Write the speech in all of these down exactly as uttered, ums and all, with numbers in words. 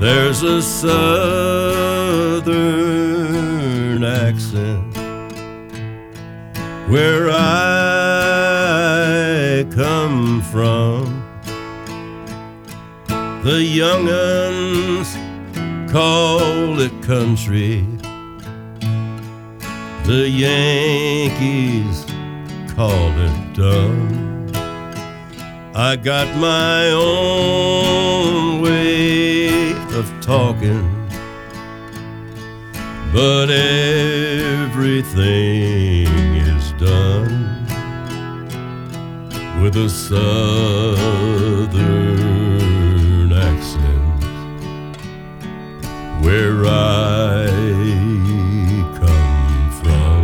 There's a southern accent where I come from. The young'uns call it country, the Yankees call it dumb. I got my own way of talking, but everything is done with a southern accent where I come from.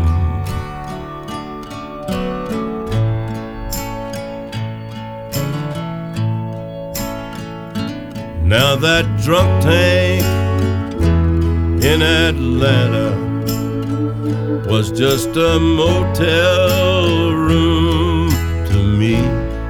Now that drunk tank in Atlanta was just a motel room to me.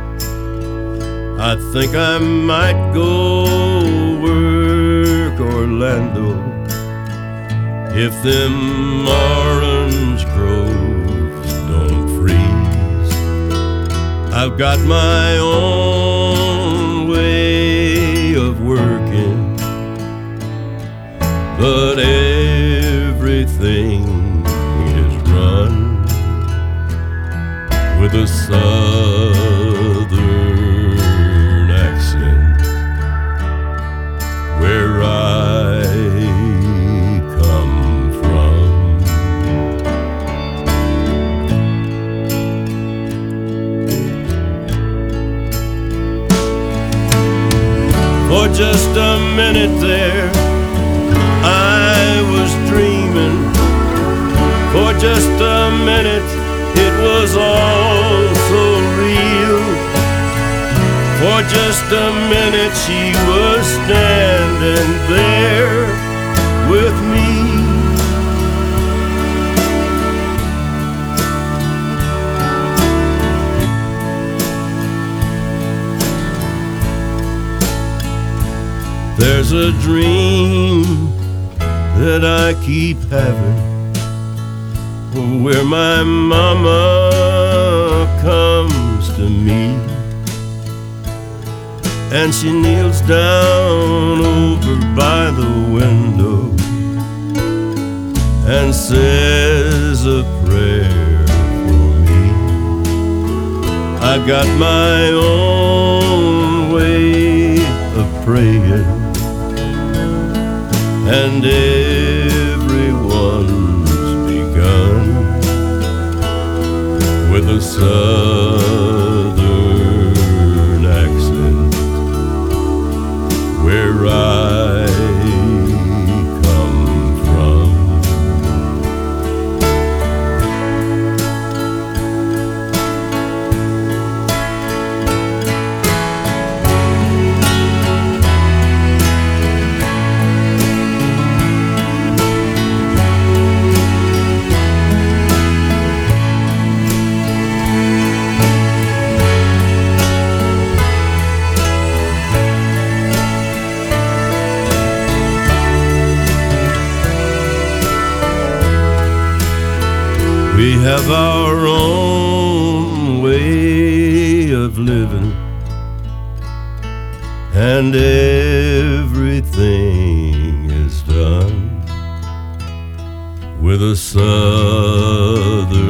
I think I might go work Orlando if them orange groves don't freeze. I've got my own way of working, but everything is run with a southern accent where I come from. For just a minute there I was dreaming. For just a minute it was all so real. For just a minute she was standing there with me. There's a dream that I keep having where my mama comes to me and she kneels down over by the window and says a prayer for me. I got my own way of praying, and everyone's begun with a southern accent where I come from. We have our own way of living, and everything is done with a southern